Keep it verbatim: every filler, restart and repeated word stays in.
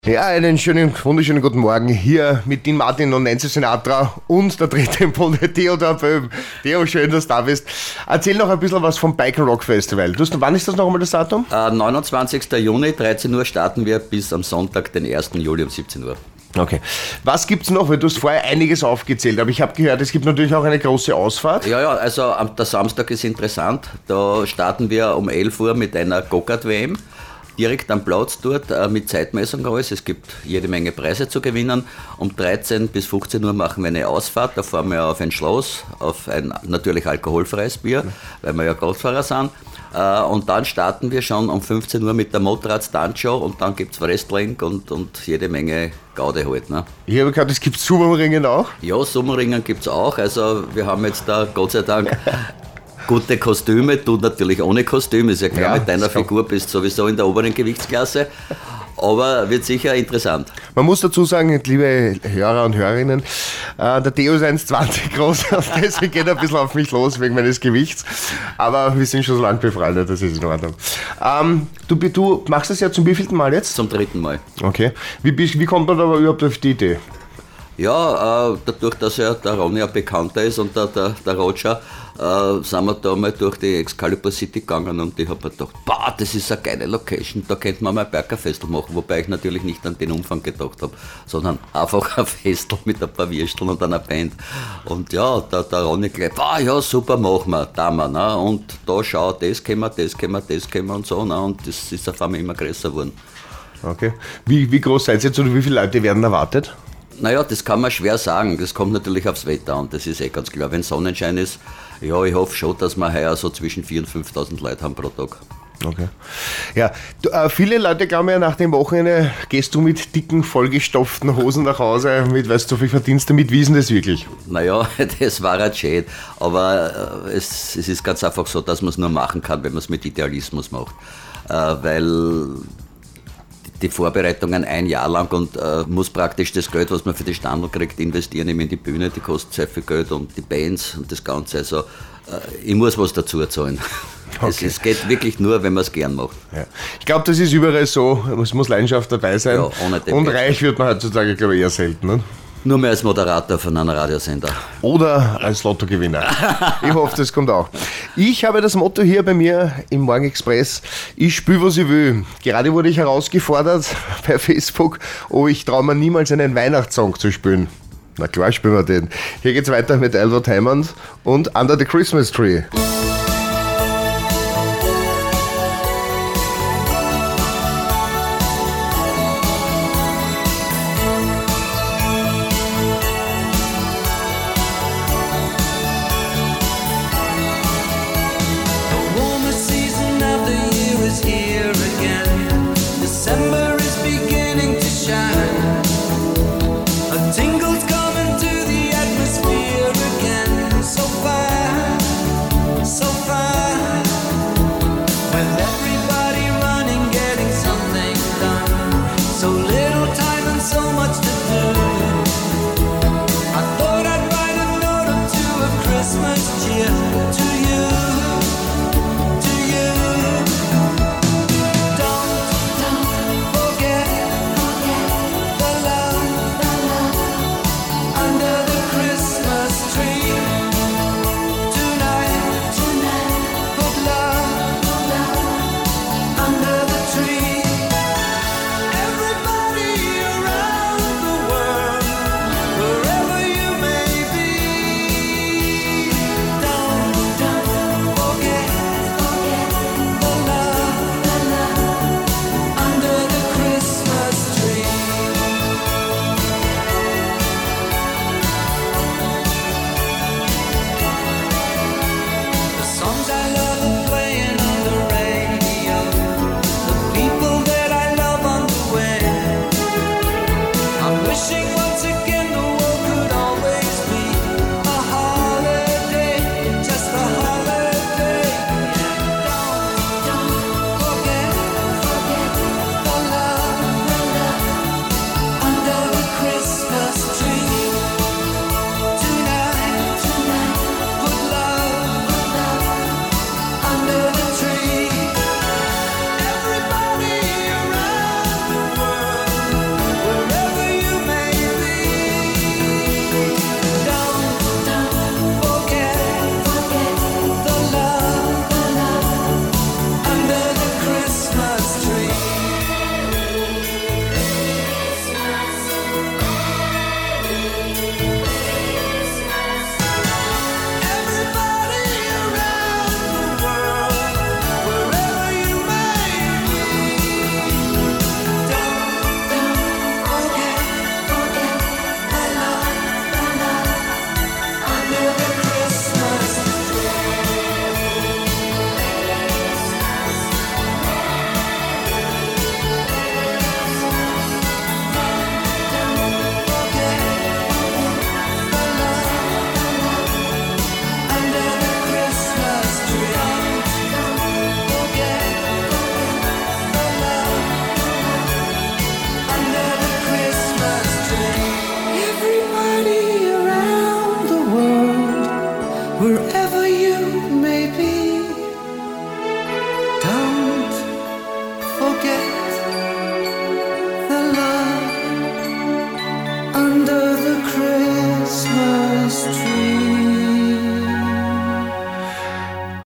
Ja, einen schönen, wunderschönen guten Morgen hier mit Dean Martin und Nancy Sinatra und der dritte im Bunde, Theodor Böhm. Theo, schön, dass du da bist. Erzähl noch ein bisschen was vom Bike Rock Festival. Du, wann ist das noch einmal das Datum? Äh, neunundzwanzigster Juni, dreizehn Uhr starten wir bis am Sonntag, den ersten Juli um siebzehn Uhr. Okay. Was gibt's noch? Weil du hast vorher einiges aufgezählt, aber ich habe gehört, es gibt natürlich auch eine große Ausfahrt. Ja, ja, also am, der Samstag ist interessant. Da starten wir um elf Uhr mit einer Go-Kart-W M. Direkt am Platz dort äh, mit Zeitmessung alles. Es gibt jede Menge Preise zu gewinnen. Um dreizehn bis fünfzehn Uhr machen wir eine Ausfahrt. Da fahren wir auf ein Schloss, auf ein natürlich alkoholfreies Bier, weil wir ja Radfahrer sind. Äh, und dann starten wir schon um fünfzehn Uhr mit der Motorrad-Stunt-Show und dann gibt es Wrestling und, und jede Menge Gaude halt. Ne? Ich habe gehört, es gibt Sumo-Ringen auch. Ja, Sumo-Ringen gibt es auch. Also wir haben jetzt da Gott sei Dank gute Kostüme, du natürlich ohne Kostüm, ist ja klar, ja, mit deiner Figur bist du sowieso in der oberen Gewichtsklasse, aber wird sicher interessant. Man muss dazu sagen, liebe Hörer und Hörerinnen, äh, der Theo ist eins zwanzig groß, deswegen geht er ein bisschen auf mich los wegen meines Gewichts, aber wir sind schon so lange befreundet, das ist in Ordnung. Ähm, du, du machst das ja zum wievielten Mal jetzt? Zum dritten Mal. Okay. Wie, wie kommt man aber überhaupt auf die Idee? Ja, äh, dadurch, dass ja der Ronny ja bekannter ist und der, der, der Roger, äh, sind wir da mal durch die Excalibur City gegangen und ich habe mir gedacht, boah, das ist eine geile Location, da könnte man mal ein Bergerfestel machen, wobei ich natürlich nicht an den Umfang gedacht habe, sondern einfach ein Festel mit ein paar Würsteln und einer Band. Und ja, der, der Ronny gleich, boah, ja, super, machen wir, da wir, ne? Und da schau, das können wir, das können wir, das können wir und so, ne? Und das ist auf einmal immer größer geworden. Okay. Wie, wie groß seid ihr jetzt oder wie viele Leute werden erwartet? Naja, das kann man schwer sagen. Das kommt natürlich aufs Wetter an, das ist eh ganz klar. Wenn Sonnenschein ist, ja, ich hoffe schon, dass wir heuer so zwischen viertausend und fünftausend Leute haben pro Tag. Okay. Ja, du, äh, viele Leute glauben ja, nach dem Wochenende gehst du mit dicken, vollgestopften Hosen nach Hause, mit, weißt du, wie viel verdienst du mit, wie ist denn das wirklich? Naja, das war ein schön, aber äh, es, es ist ganz einfach so, dass man es nur machen kann, wenn man es mit Idealismus macht. Äh, weil die Vorbereitungen ein Jahr lang und äh, muss praktisch das Geld, was man für die Standel kriegt, investieren eben in die Bühne, die kostet sehr viel Geld und die Bands und das Ganze. Also äh, ich muss was dazu zahlen. Okay. Es, es geht wirklich nur, wenn man es gern macht. Ja. Ich glaube, das ist überall so, es muss Leidenschaft dabei sein. Ja, ohne den und reich wird man heutzutage, glaube ich, eher selten. Ne? Nur mehr als Moderator von einem Radiosender. Oder als Lottogewinner. Ich hoffe, das kommt auch. Ich habe das Motto hier bei mir im Morgen Express, ich spüle, was ich will. Gerade wurde ich herausgefordert bei Facebook, ob ich traue mir niemals einen Weihnachtssong zu spielen. Na klar, spielen wir den. Hier geht's weiter mit Albert Hammond und Under the Christmas Tree. So wherever you may be, don't forget the love under the Christmas tree.